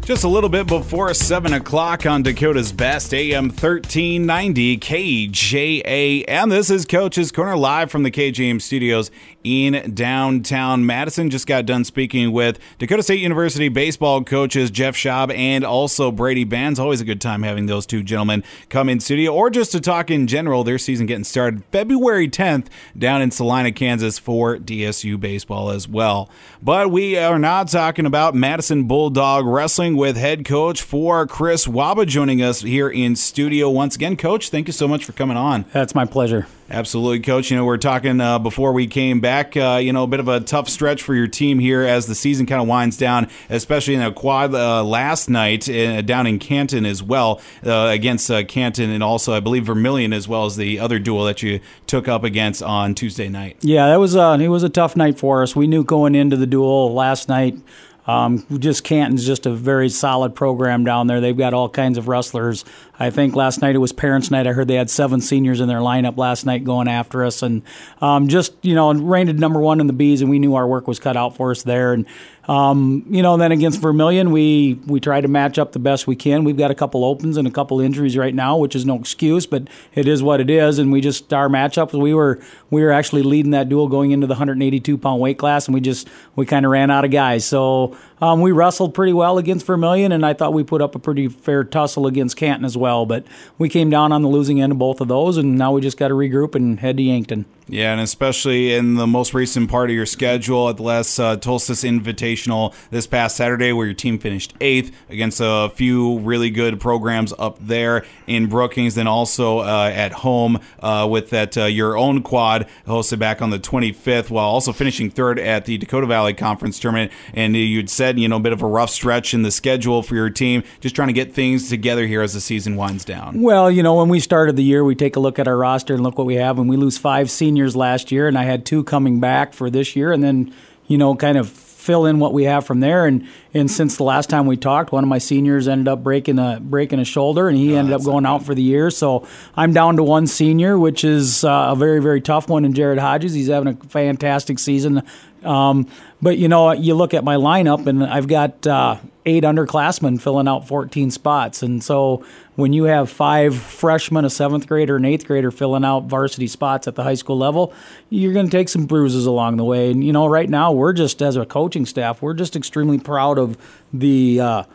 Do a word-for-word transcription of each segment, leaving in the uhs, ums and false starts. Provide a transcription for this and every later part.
Just a little bit before seven o'clock on Dakota's Best, A M thirteen ninety K J A M. This is Coach's Corner live from the K J A M studios in downtown Madison. Just got done speaking with Dakota State University baseball coaches Jeff Schaub and also Brady Bands. Always a good time having those two gentlemen come in studio, or just to talk in general. Their season getting started February tenth down in Salina, Kansas for D S U baseball as well. But we are not talking about Madison Bulldog Wrestling with head coach for Chris Waba joining us here in studio once again. Coach, thank you so much for coming on. That's my pleasure. Absolutely, Coach. You know, we're talking uh, before we came back, uh, you know, a bit of a tough stretch for your team here as the season kind of winds down, especially in a quad uh, last night uh, down in Canton as well, uh, against uh, Canton, and also, I believe, Vermilion, as well as the other duel that you took up against on Tuesday night. Yeah, that was uh, it was a tough night for us. We knew going into the duel last night, Um, just Canton's just a very solid program down there. They've got all kinds of wrestlers. I think last night it was Parents' Night. I heard they had seven seniors in their lineup last night going after us, and um, just you know, ranked number one in the B's, and we knew our work was cut out for us there. And um, you know, then against Vermilion, we we try to match up the best we can. We've got a couple opens and a couple injuries right now, which is no excuse, but it is what it is. And we just our matchups. We were we were actually leading that duel going into the one eighty-two pound weight class, and we just we kind of ran out of guys. So um, we wrestled pretty well against Vermilion, and I thought we put up a pretty fair tussle against Canton as well. But we came down on the losing end of both of those, and now we just got to regroup and head to Yankton. Yeah, and especially in the most recent part of your schedule at the last uh, Tulsis Invitational this past Saturday, where your team finished eighth against a few really good programs up there in Brookings, then also uh, at home uh, with that uh, your own quad hosted back on the twenty-fifth, while also finishing third at the Dakota Valley Conference Tournament. And you'd said, you know, a bit of a rough stretch in the schedule for your team, just trying to get things together here as the season winds down. Well, you know, when we started the year, we take a look at our roster and look what we have, and we lose five seniors last year, and I had two coming back for this year, and then, you know, kind of fill in what we have from there. And and since the last time we talked, one of my seniors ended up breaking a breaking a shoulder, and he oh, ended up going out for the year. So I'm down to one senior, which is uh, a very, very tough one in Jared Hodges. He's having a fantastic season. Um, but, you know, you look at my lineup, and I've got uh, eight underclassmen filling out fourteen spots. And so when you have five freshmen, a seventh grader, and eighth grader filling out varsity spots at the high school level, you're going to take some bruises along the way. And, you know, right now we're just, as a coaching staff, we're just extremely proud of the uh,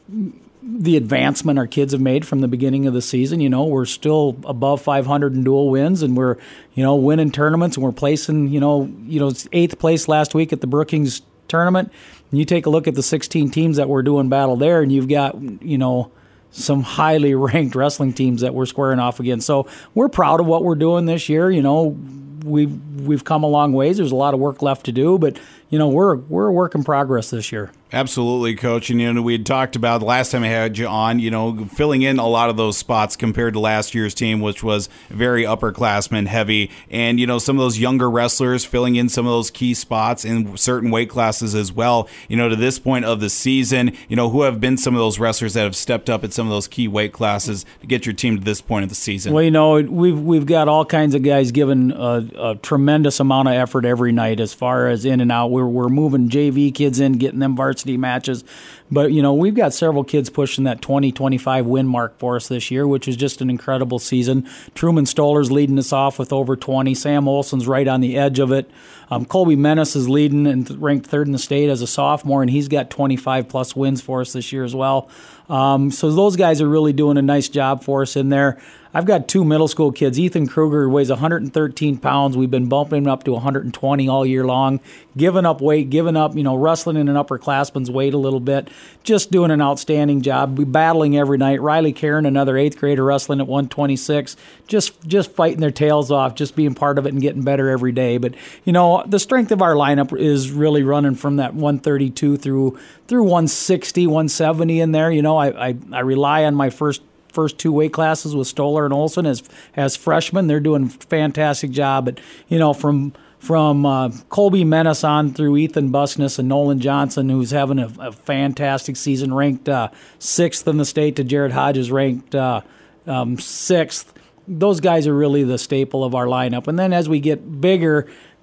the advancement our kids have made from the beginning of the season. You know, we're still above five hundred in dual wins, and we're, you know, winning tournaments, and we're placing, you know, you know, eighth place last week at the Brookings tournament. And you take a look at the sixteen teams that we're doing battle there, and you've got, you know, some highly ranked wrestling teams that we're squaring off against. So we're proud of what we're doing this year. You know, we've we've come a long ways. There's a lot of work left to do, but you know, we're we're a work in progress this year. Absolutely, Coach. And, you know, we had talked about the last time I had you on, you know, filling in a lot of those spots compared to last year's team, which was very upperclassmen heavy. And, you know, some of those younger wrestlers filling in some of those key spots in certain weight classes as well. You know, to this point of the season, you know, who have been some of those wrestlers that have stepped up at some of those key weight classes to get your team to this point of the season? Well, you know, we've we've got all kinds of guys giving a, a tremendous amount of effort every night as far as in and out. We're, we're moving J V kids in, getting them varsity matches. But, you know, we've got several kids pushing that twenty, twenty-five win mark for us this year, which is just an incredible season. Truman Stoller's leading us off with over twenty. Sam Olson's right on the edge of it. Um, Colby Menace is leading and ranked third in the state as a sophomore, and he's got twenty-five plus wins for us this year as well. Um, so those guys are really doing a nice job for us in there. I've got two middle school kids. Ethan Kruger weighs one hundred thirteen pounds. We've been bumping him up to one hundred twenty all year long, giving up weight, giving up, you know, wrestling in an upperclassman's weight a little bit, just doing an outstanding job. We battling every night. Riley Karen, another eighth grader, wrestling at one twenty-six, just just fighting their tails off, just being part of it and getting better every day. But, you know, the strength of our lineup is really running from that one thirty-two through through one sixty, one seventy in there. You know, I, I, I rely on my first first two weight classes with Stoller and Olson as as freshmen. They're doing a fantastic job. But, you know, from from uh, Colby Menace on through Ethan Busness and Nolan Johnson, who's having a, a fantastic season, ranked uh, sixth in the state, to Jared Hodges, ranked uh, um, sixth. Those guys are really the staple of our lineup. And then as we get bigger,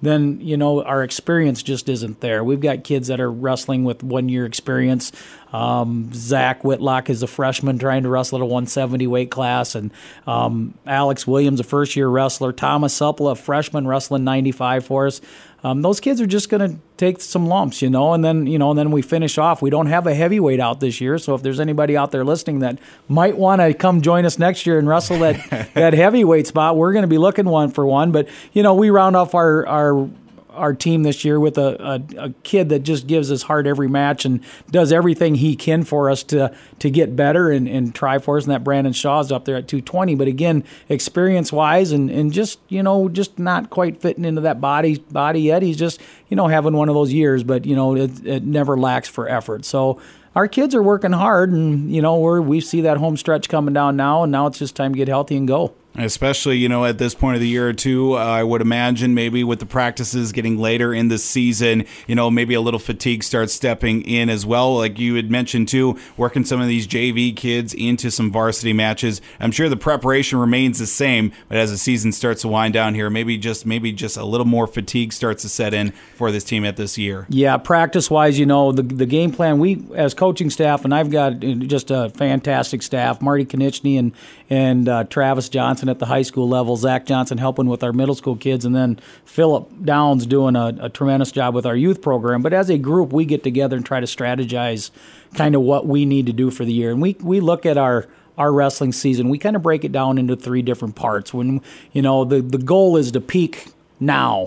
then, you know, our experience just isn't there. We've got kids that are wrestling with one-year experience. Um, Zach Whitlock is a freshman trying to wrestle at a one seventy weight class, and um, Alex Williams, a first-year wrestler. Thomas Suppla, a freshman, wrestling ninety-five for us. Um, those kids are just going to take some lumps, you know, and then, you know, and then we finish off. We don't have a heavyweight out this year, so if there's anybody out there listening that might want to come join us next year and wrestle that that heavyweight spot, we're going to be looking one for one. But, you know, we round off our our our team this year with a, a, a kid that just gives his heart every match and does everything he can for us to to get better and, and try for us. And that Brandon Shaw's up there at two twenty. But again, experience-wise and, and just, you know, just not quite fitting into that body body yet. He's just, you know, having one of those years, but, you know, it, it never lacks for effort. So our kids are working hard, and, you know, we're, we see that home stretch coming down now, and now it's just time to get healthy and go. Especially, you know, at this point of the year, too, uh, I would imagine maybe with the practices getting later in the season, you know, maybe a little fatigue starts stepping in as well. Like you had mentioned, too, working some of these J V kids into some varsity matches. I'm sure the preparation remains the same, but as the season starts to wind down here, maybe just maybe just a little more fatigue starts to set in for this team at this year. Yeah, practice-wise, you know, the the game plan, we, as coaching staff, and I've got just a fantastic staff, Marty Konieczny and, and uh, Travis Johnson at the high school level, Zach Johnson helping with our middle school kids, and then Philip Downs doing a, a tremendous job with our youth program. But as a group, we get together and try to strategize kind of what we need to do for the year. And we, we look at our our wrestling season, we kind of break it down into three different parts. When, you know, the, the goal is to peak now,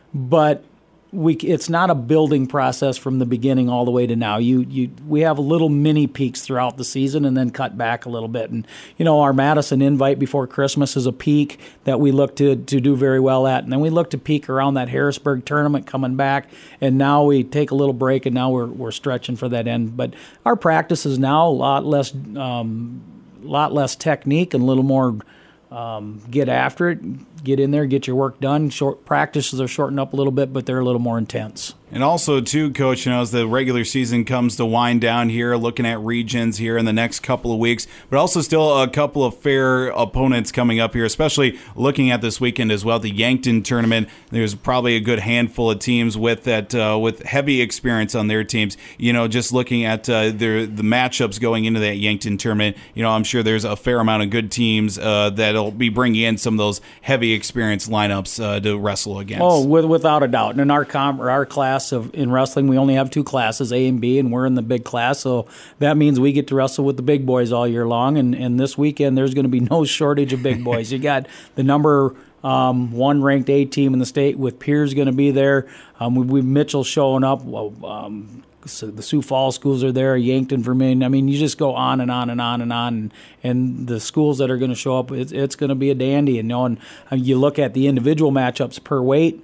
but we it's not a building process from the beginning all the way to now. You you we have little mini peaks throughout the season and then cut back a little bit. And, you know, our Madison invite before Christmas is a peak that we look to to do very well at. And then we look to peak around that Harrisburg tournament coming back. And now we take a little break, and now we're we're stretching for that end. But our practice is now a lot less um, lot less technique and a little more Um, get after it, get in there, get your work done. Short practices are shortened up a little bit, but they're a little more intense. And also, too, Coach, you know, as the regular season comes to wind down here, looking at regions here in the next couple of weeks, but also still a couple of fair opponents coming up here, especially looking at this weekend as well, the Yankton tournament. There's probably a good handful of teams with that uh, with heavy experience on their teams. You know, just looking at uh, their, the matchups going into that Yankton tournament, you know, I'm sure there's a fair amount of good teams uh, that'll be bringing in some of those heavy experience lineups uh, to wrestle against. Oh, with, without a doubt. And in our com- or our class of in wrestling, we only have two classes, A and B, and we're in the big class, so that means we get to wrestle with the big boys all year long. And, and this weekend, there's going to be no shortage of big boys. You got the number um, one ranked A team in the state with Piers going to be there. Um, we, we Mitchell showing up. Well, um, so the Sioux Falls schools are there, Yankton, Vermillion. I mean, you just go on and on and on and on. And, and the schools that are going to show up, it's, it's going to be a dandy. And, you know, and you look at the individual matchups per weight.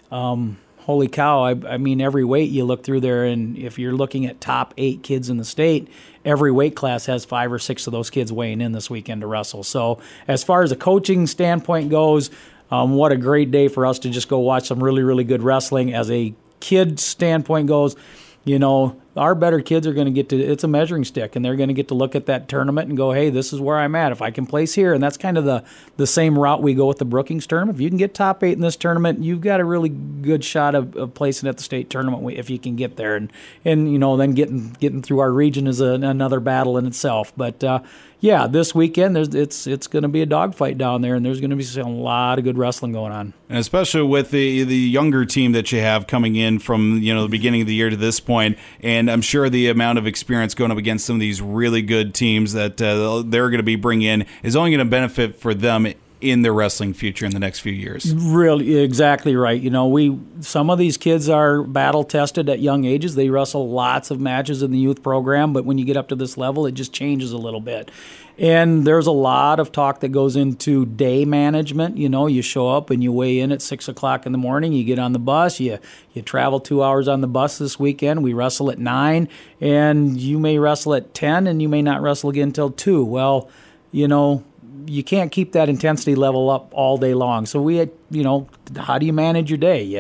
Um, holy cow, I, I mean, every weight you look through there, and if you're looking at top eight kids in the state, every weight class has five or six of those kids weighing in this weekend to wrestle. So as far as a coaching standpoint goes, um, what a great day for us to just go watch some really, really good wrestling. As a kid standpoint goes, you know, our better kids are going to get to, it's a measuring stick, and they're going to get to look at that tournament and go, hey, this is where I'm at. If I can place here, and that's kind of the, the same route we go with the Brookings tournament. If you can get top eight in this tournament, you've got a really good shot of, of placing at the state tournament if you can get there. And, and you know, then getting getting through our region is a, another battle in itself. But, uh, yeah, this weekend there's it's it's going to be a dogfight down there, and there's going to be a lot of good wrestling going on. And especially with the the younger team that you have coming in from, you know, the beginning of the year to this point, and I'm sure the amount of experience going up against some of these really good teams that uh, they're going to be bringing in is only going to benefit for them in their wrestling future in the next few years. Really, exactly right. You know, we some of these kids are battle tested at young ages. They wrestle lots of matches in the youth program, but when you get up to this level, it just changes a little bit. And there's a lot of talk that goes into day management. You know, you show up and you weigh in at six o'clock in the morning. You get on the bus. You you travel two hours on the bus this weekend. We wrestle at nine, and you may wrestle at ten, and you may not wrestle again until two. Well, you know, you can't keep that intensity level up all day long. So we, you know, how do you manage your day? You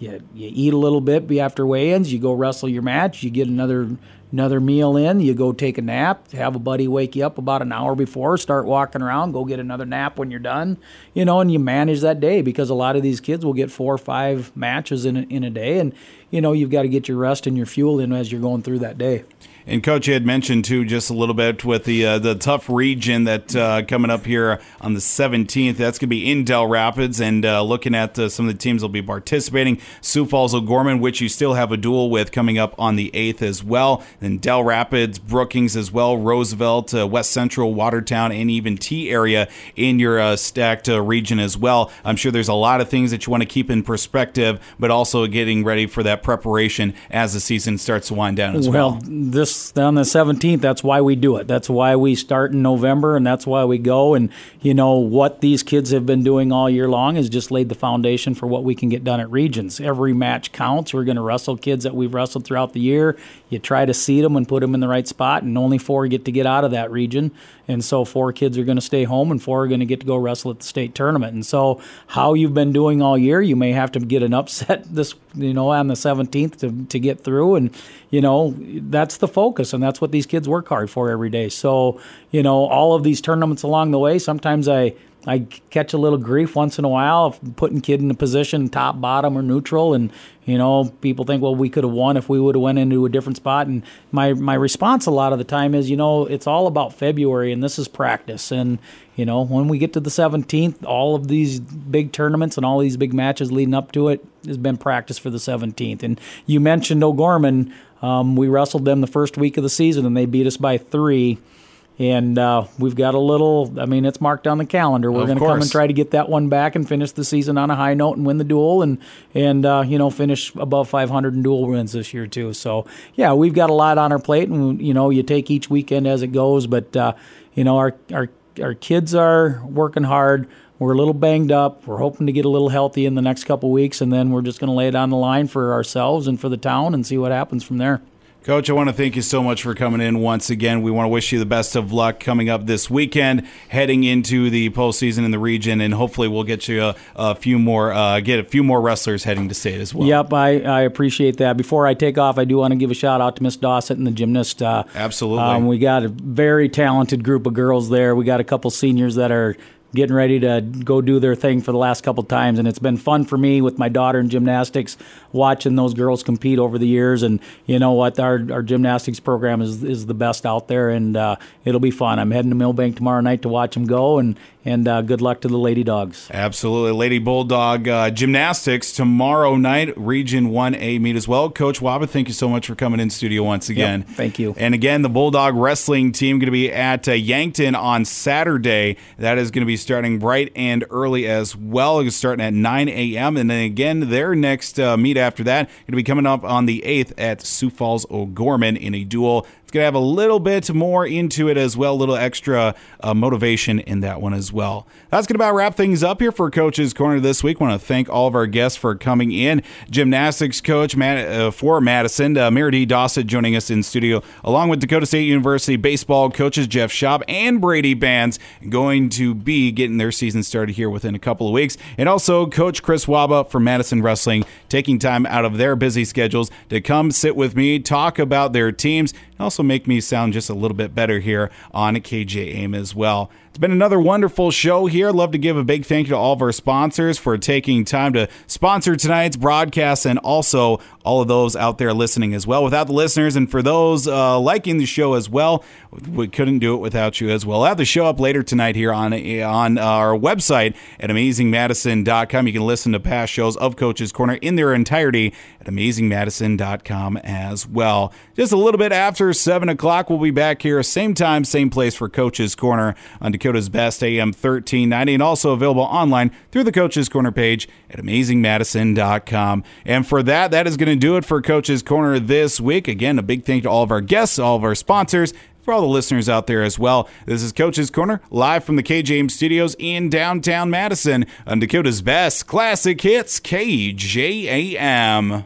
you, you eat a little bit after weigh-ins, you go wrestle your match, you get another another meal in, you go take a nap, have a buddy wake you up about an hour before, start walking around, go get another nap when you're done, you know, and you manage that day, because a lot of these kids will get four or five matches in a, in a day, and, you know, you've got to get your rest and your fuel in as you're going through that day. And Coach, you had mentioned too just a little bit with the uh, the tough region that uh, coming up here on the seventeenth. That's going to be in Dell Rapids, and uh, looking at uh, some of the teams that will be participating. Sioux Falls O'Gorman, which you still have a duel with, coming up on the eighth as well. Then Dell Rapids, Brookings as well, Roosevelt, uh, West Central, Watertown, and even T area in your uh, stacked uh, region as well. I'm sure there's a lot of things that you want to keep in perspective, but also getting ready for that preparation as the season starts to wind down as well. Well, this on the seventeenth, that's why we do it. That's why we start in November, and that's why we go. And, you know, what these kids have been doing all year long is just laid the foundation for what we can get done at regions. Every match counts. We're going to wrestle kids that we've wrestled throughout the year. You try to seed them and put them in the right spot, and only four get to get out of that region. And so four kids are going to stay home, and four are going to get to go wrestle at the state tournament. And so how you've been doing all year, you may have to get an upset this, you know, on the seventeenth to, to get through. And, you know, that's the focus, and that's what these kids work hard for every day. So, you know, all of these tournaments along the way, sometimes I I catch a little grief once in a while of putting kid in a position, top, bottom, or neutral, and, you know, people think, well, we could have won if we would have went into a different spot. And my, my response a lot of the time is, you know, it's all about February, and this is practice. And, you know, when we get to the seventeenth, all of these big tournaments and all these big matches leading up to it has been practice for the seventeenth. And you mentioned O'Gorman. Um, we wrestled them the first week of the season, and they beat us by three. And uh, we've got a little, I mean, it's marked on the calendar. We're going to come and try to get that one back and finish the season on a high note and win the duel and, and uh, you know, finish above five hundred in duel wins this year, too. So, yeah, we've got a lot on our plate, and, you know, you take each weekend as it goes. But, uh, you know, our, our, our kids are working hard. We're a little banged up. We're hoping to get a little healthy in the next couple weeks, and then we're just going to lay it on the line for ourselves and for the town and see what happens from there. Coach, I want to thank you so much for coming in once again. We want to wish you the best of luck coming up this weekend, heading into the postseason in the region, and hopefully we'll get you a, a few more, uh, get a few more wrestlers heading to state as well. Yep, I, I appreciate that. Before I take off, I do want to give a shout out to Miss Dawson and the gymnast. Uh, Absolutely. Um, we got a very talented group of girls there. We got a couple seniors that are getting ready to go do their thing for the last couple times, and it's been fun for me with my daughter in gymnastics, watching those girls compete over the years. And you know what, our our gymnastics program is is the best out there, and uh, it'll be fun. I'm heading to Millbank tomorrow night to watch them go, and and uh, good luck to the Lady Dogs. Absolutely. Lady Bulldog uh, Gymnastics tomorrow night, Region one A meet as well. Coach Waba, thank you so much for coming in studio once again. Yep, thank you. And again, the Bulldog wrestling team going to be at uh, Yankton on Saturday. That is going to be starting bright and early as well. It's starting at nine a.m. And then again, their next uh, meet after that going to be coming up on the eighth at Sioux Falls O'Gorman in a duel. It's going to have a little bit more into it as well, a little extra uh, motivation in that one as well. That's going to about wrap things up here for Coach's Corner this week. I want to thank all of our guests for coming in. Gymnastics coach Matt, uh, for Madison, uh, Meredith Dawson joining us in studio, along with Dakota State University baseball coaches Jeff Schaub and Brady Bands, going to be getting their season started here within a couple of weeks. And also Coach Chris Waba from Madison Wrestling, taking time out of their busy schedules to come sit with me, talk about their teams, and also make me sound just a little bit better here on K J A M as well. It's been another wonderful show here. I'd love to give a big thank you to all of our sponsors for taking time to sponsor tonight's broadcast, and also all of those out there listening as well. Without the listeners, and for those uh, liking the show as well, we couldn't do it without you as well. I'll have the show up later tonight here on on our website at amazing madison dot com. You can listen to past shows of Coach's Corner in their entirety at amazing madison dot com as well. Just a little bit after seven o'clock, we'll be back here, same time, same place for Coach's Corner on Dakota's Best A M thirteen ninety, and also available online through the Coach's Corner page at amazing madison dot com. And for that, that is going to do it for Coach's Corner this week. Again, a big thank you to all of our guests, all of our sponsors, for all the listeners out there as well. This is Coach's Corner, live from the K J M studios in downtown Madison on Dakota's Best Classic Hits, K J A M.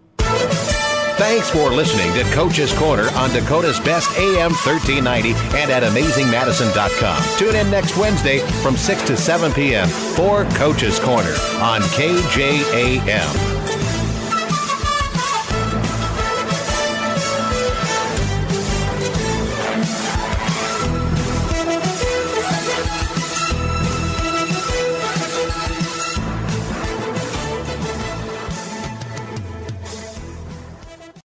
Thanks for listening to Coach's Corner on Dakota's Best A M thirteen ninety and at amazing madison dot com. Tune in next Wednesday from six to seven p.m. for Coach's Corner on K J A M.